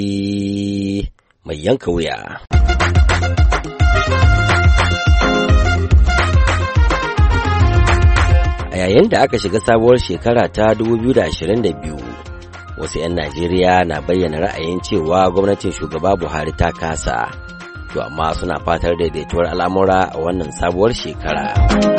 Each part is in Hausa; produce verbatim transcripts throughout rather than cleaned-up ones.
mai yanka wuya. A yayin da aka shiga sabuwar shekara ta dubu biyu da ashirin da biyu, wasu 'yan Najeriya na bayyana ra'ayin cewa gwamnatin shugaba Buhari ta kasa, to amma suna fatar daidaituwar al'amura a wannan sabuwar shekara.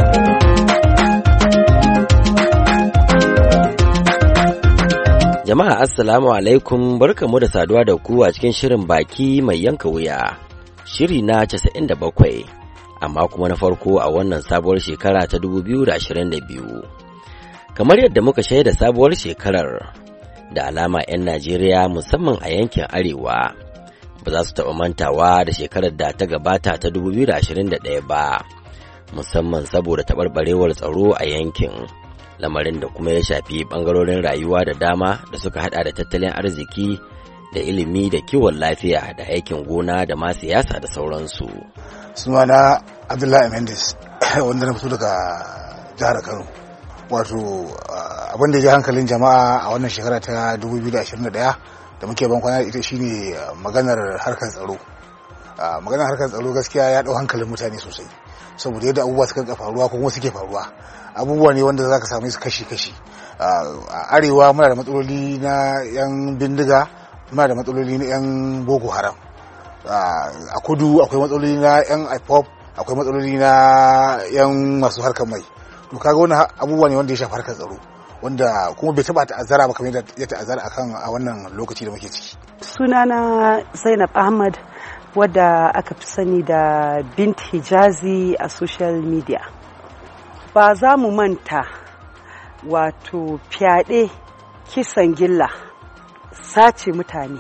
Jama'a assalamu alaikum, barkamu da saduwa da ku a cikin shirin baki mai yanka wuya, shiri na casa'in da bakwai. Amma kuma na farko a wannan sabuwar shekara ta dubu biyu da ashirin da biyu. Kamar yadda muka shaida sabuwar shekarar, da alama 'yan Najeriya musamman a yankin Arewa ba za su taɓa mantawa da shekarar da ta gabata ta dubu biyu da ashirin da ɗaya ba, musamman saboda taɓarɓarewar tsaro a yankin, lamarin da kuma ya shafi ɓangarorin rayuwa da dama da suka haɗa da tattalin arziki da ilimi da kiwon lafiya da aikin gona da ma siyasa da sauransu. Sunana Abdullahi Mendes wanda na fito daga jihar Kano. Wato abin da ya ji hankalin jama'a a wannan shekara ta dubu biyu da ashirin da ɗaya da muke ban kwana ita shine maganar harkar tsaro. Maganar harkar tsaro gaskiya ya dau hankalin mutane sosai saboda yadda abubuwa suka faruwa ko kuma suke faruwa. Abubuwa ne wanda zaka same su kashi-kashi. A arewa muna da matsaloli na yan bindiga, muna da matsaloli na yan Boko Haram. A kudu akwai matsaloli na yan I P O P, akwai matsaloli na yan masu harkar mai. To kaga wannan abubuwa ne wanda ya shafi harkar tsaro, wanda kuma bai taba ta'azzara ba kamar yadda ya ta'azzara akan a wannan lokaci da muke ciki. Sunana Zainab Ahmad, wadda aka fi sani da Bint Hijazi a social media. Ba za mu manta wato fyaɗe, kisan gilla, sace mutane,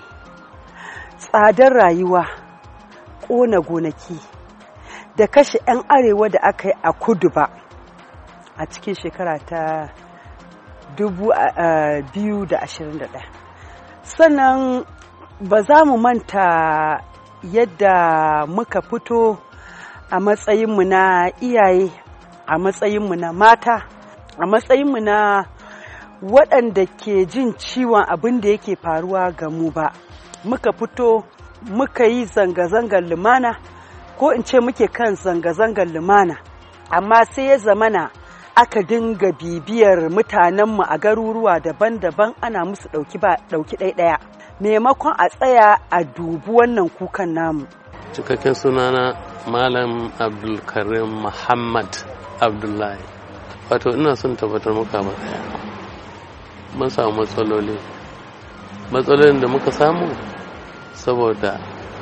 tsadar rayuwa, ƙona gonaki da kashe 'yan arewa da aka yi a kudu ba a cikin shekara ta dubu biyu da ashirin da ɗaya. Sannan ba za mu manta yadda muka fito a matsayinmu na iyaye, a matsayinmu na mata, a matsayinmu na waɗanda ke jin ciwon abin da yake faruwa ga mu ba. Muka fito muka yi zanga-zangar lumana, ko in ce muke kan zanga-zangar lumana, amma sai ya zamana aka dinga bibiyar mutanenmu a garuruwa daban-daban ana musu ɗauki ba ɗauki ɗaya-ɗaya, maimakon a tsaya a dubi wannan kukan namu. Cikakken sunana Malam Abdulkarim Muhammad Abdullahi. Wato ina son tabbatar muka ba ɗaya. Mun samu matsaloli. Matsalolin da muka samu saboda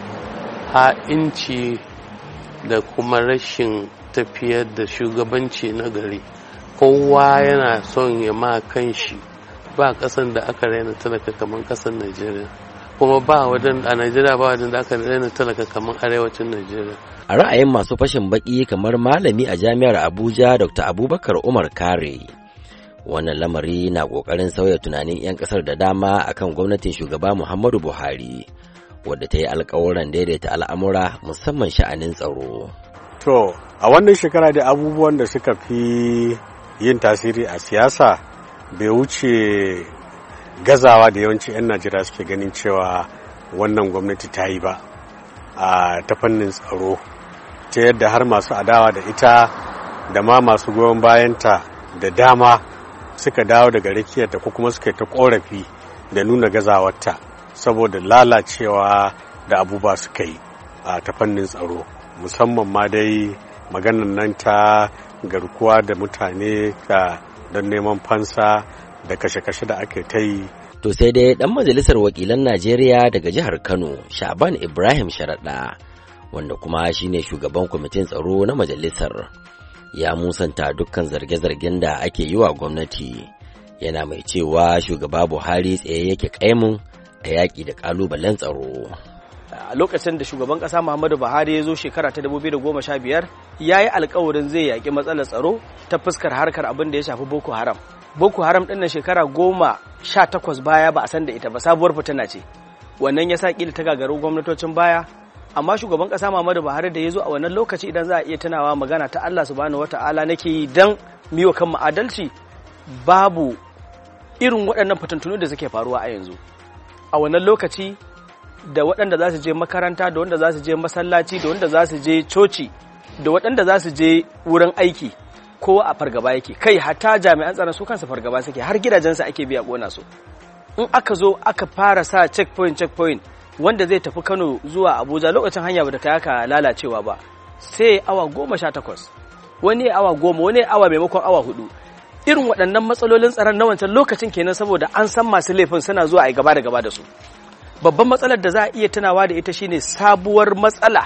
ha'inci da kuma rashin tafiyar da shugabanci na gari. Kowa yana son ya ma kanshi. Ba kasan da aka raina talaka kamar kasar Najeriya, kuma ba wajen a Najeriya ba wajen da aka raina talaka kamar arewacin Najeriya. A ra'ayin masu fashin baki kamar malami a jami'ar Abuja Doctor Abubakar Umar Kare, wannan lamari na kokarin sauya tunanin 'yan kasar da dama akan gwamnatin shugaba Muhammadu Buhari, wadda ta yi alkawuran daidaita al'amura musamman sha'anin tsaro. To, a wannan shekara da abubuwan da suka fi yin tasiri a siyasa bai wuce gazawa da yawanci 'yan Najeriya suke ganin cewa wannan gwamnati ta yi ba a ta fannin tsaro, ta yadda har masu adawa da ita da ma masu goyon bayanta da dama suka dawo daga rakiyarta ko kuma suka yi ta korafi da nuna gazawarta saboda lalacewa da abubuwa suka yi a ta fannin tsaro, musamman ma dai maganan nan ta garkuwa da mutane ka don neman fansa da kashe-kashe da ake ta yi. To sai dai ɗan majalisar wakilan Najeriya daga jihar Kano, Shaban Ibrahim Sharaɗa, wanda kuma shine shugaban kwamitin tsaro na majalisar, ya musanta dukkan zarge-zargen da ake yi wa gwamnati, yana mai cewa shugaba Buhari tsaye yake kaimun a yaƙi da ƙalubalen tsaro. A lokacin da shugaban ƙasa Muhammadu Buhari ya zo shekara ta dubu biyu da goma sha biyar, ya yi alkawarin zai yaƙi matsalar tsaro ta fuskar harkar abin da ya shafi Boko Haram. Boko Haram ɗin na shekara goma sha takwas baya ba a san da ita ba, sabuwar fitina ce. Wannan ya sa ƙila ta gagaru gwamnatocin baya, amma shugaban ƙasa Muhammadu Buhari da ya zo a wannan lokaci, idan za a iya tunawa, magana ta Allah subhanahu wata'ala nake yi don miyo kan adalci, babu irin waɗannan fitintunu da suke faruwa a yanzu. A wannan lokaci da waɗanda za su je makaranta da wanda za su je masallaci da wanda za su je coci da waɗanda za su je wurin aiki kowa a fargaba yake, kai hatta jami'an tsaron su kansu fargaba suke, har gidajensu ake biya ƙona su. In aka zo aka fara sa checkpoint checkpoint wanda zai tafi Kano zuwa Abuja lokacin hanya ba da ta yaka lalacewa ba, sai awa goma sha takwas, wani awa goma, wani awa maimakon awa hudu. Irin waɗannan matsalolin tsaron na wancan lokacin kenan, saboda an san masu laifin suna zuwa a yi gaba da gaba da su. Babban matsalar da za a iya tunawa da ita shine sabuwar matsala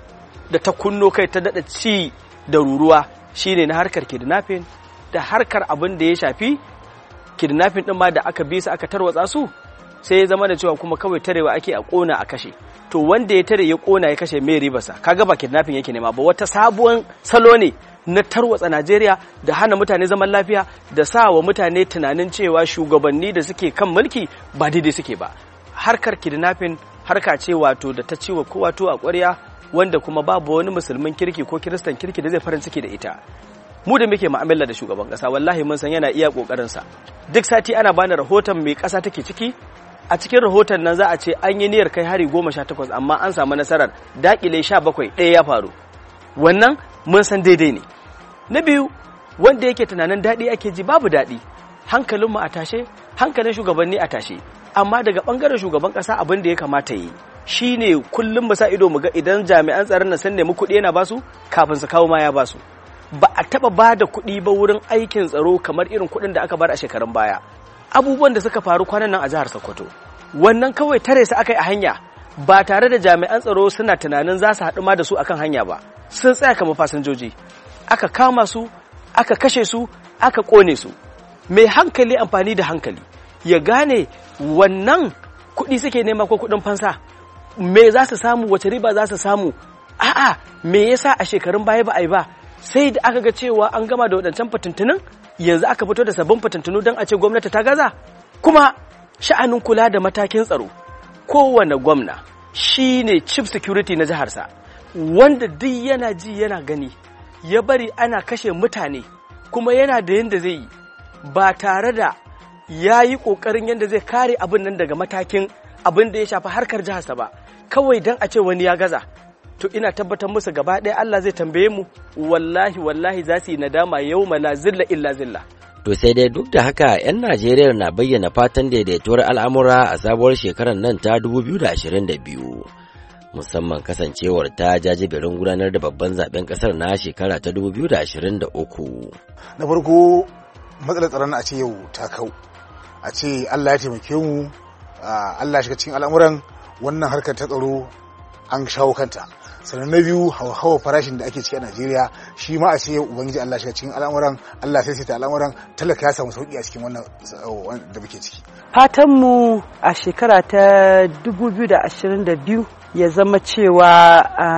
da ta kunno kai ta daɗa ci da ruruwa shine na harkar kidnapping da harkar abin da ya shafi kidnapping ɗin ma da aka bi su aka tarwatsa su, sai ya zama da cewa kuma kawai tarewa ake a ƙona a kashe. To wanda ya tare ya ƙona ya kashe mai ribarsa, kaga ba kidnapping yake nema ba, wata sabuwar salo ne na tarwatsa Najeriya da hana mutane zaman lafiya da sa wa mutane tunanin cewa shugabanni da suke kan mulki ba daidai suke ba. Harkar kidnapping harka ce wato da ta ciwa kowa to a ƙwarya, wanda kuma babu wani musulmin kirki ko kiristan kirki da zai farin ciki da ita. Mu da muke mu'amala da shugaban ƙasa wallahi mun san yana iya ƙoƙarinsa. Duk sati ana bani rahoton mai ƙasa take ciki. A cikin rahoton nan za a ce an yi niyyar kai hari goma sha takwas amma an samu nasarar daƙile sha bakwai, ɗaya ya faru. Wannan mun san daidai ne. Na biyu, wanda yake tunanin daɗi ake ji, babu daɗi. Hankalinmu a tashe, hankalin shugabanni a tashe. Amma daga ɓangaren shugaban ƙasa abin da ya kamata yi shi ne kullum mu sa ido mu ga idan jami'an tsaron na sun nemi kuɗi yana basu kafin su kawo ma ya basu. Ba a taɓa ba da kuɗi ba wurin aikin tsaro kamar irin kuɗin da aka bar a shekarun baya. Abubuwan da suka faru kwanan nan a jihar Sokoto, wannan kawai tare su aka yi a hanya ba tare da jami'an tsaro suna tunanin za su haɗu ma da su akan hanya ba, sun tsaya kamar fasinjoji, aka kama su, aka kashe su, aka ƙone su. Mai hankali amfani da hankali ya gane wannan kuɗi suke nema ko kuɗin fansa, me za su samu, wace riba za su samu, a'a me yasa a shekarun baya ba a yi ba, sai da aka ga cewa an gama da waɗancan fitintunin yanzu aka fito da sabbin fitintunu don a ce gwamnati ta gaza. Kuma sha'anin kula da matakin tsaro, kowane gwamna shi ne chief security na jiharsa, wanda duk yana ji yana gani ya bari ana kashe mutane kuma yana da yadda zai yi ba tare da ya yi ƙoƙarin yadda zai kare abin nan daga matakin abin da ya shafi harkar jiharsa ba, kawai don a ce wani ya gaza. To ina tabbatar musu gaba ɗaya Allah zai tambaye mu, wallahi wallahi za su yi nadama yau ma la zilla illa zilla. To sai dai duk da haka 'yan Najeriya na bayyana fatan daidaituwar al'amura a sabuwar shekarar nan ta dubu biyu da ashirin da biyu, musamman kasancewar ta jajibirin gudanar da babban zaben kasar na shekara ta dubu biyu da ashirin da uku. Na farko matsalar tsaron a ce yau ta kau, a ce Allah ya taimake mu, Allah ya shiga cikin al'amuran wannan harkar ta tsaro an shawo kanta. Sannan na biyu hawa farashin da ake ciki a Najeriya shi ma a ce ubangiji Allah shiga cikin al'amuran, Allah sai sai ta al'amuran, talaka ya samu sauki a cikin wannan da muke ciki. Fatan mu a shekara ta dubu biyu da ashirin da biyu ya zama cewa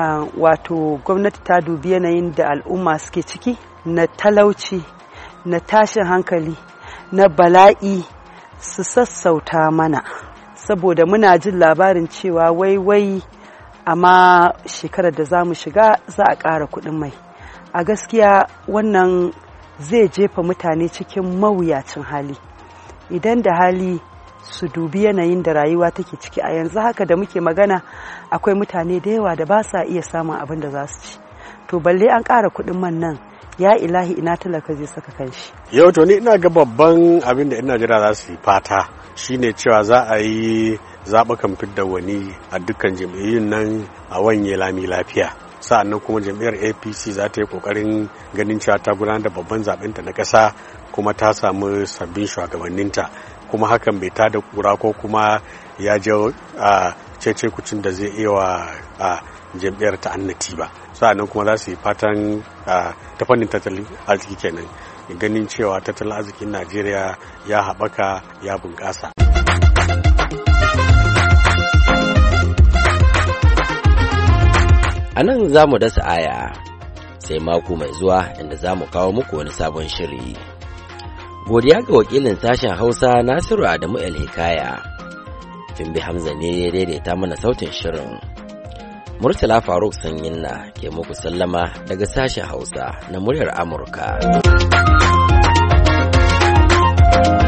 wato gwamnati ta dubi yanayin da al'umma suke ciki na talauci, na tashin hankali, na bala'i, su sassauta mana, saboda muna jin labarin cewa wai wai amma shekarar da za mu shiga za a ƙara kuɗin mai. A gaskiya wannan zai jefa mutane cikin mawuyacin hali. Idan da hali su dubi yanayin da rayuwa take ciki a yanzu haka da muke magana, akwai mutane da yawa da ba sa iya samun abin da za su ci. To balle an ƙara kuɗin man nan, ya ilahi ina talaka zai saka kanshi. Yau to ni ina ga babban abin da ina jira za su yi fata shine cewa za a yi zaɓukan fidda wani a dukkan jam'iyyun nan a wanye lami lafiya. Sa'annan kuma jam'iyyar A P C za ta yi ƙoƙarin ganin cewa ta gudanar da babban zaɓenta na ƙasa kuma ta samu sabbin shugabanninta, kuma hakan bai tada kura ko kuma ya je a cece kucin da zai iya wa jam'iyyar ta annati ba. Sa'annan kuma za su yi fatan ta fannin tattalin arziki kenan, ganin cewa tattalin arzikin Najeriya ya haɓaka ya bunƙasa. A nan za mu dasa aya sai mako mai zuwa inda za mu kawo muku wani sabon shiri. Godiya ga wakilin sashen Hausa Nasiru Adamu El Hikaya. Fimbi Hamza ne ya daidaita mana sautin shirin. Murtala Faruk Sanyinna ke muku sallama daga sashen Hausa na muryar Amurka.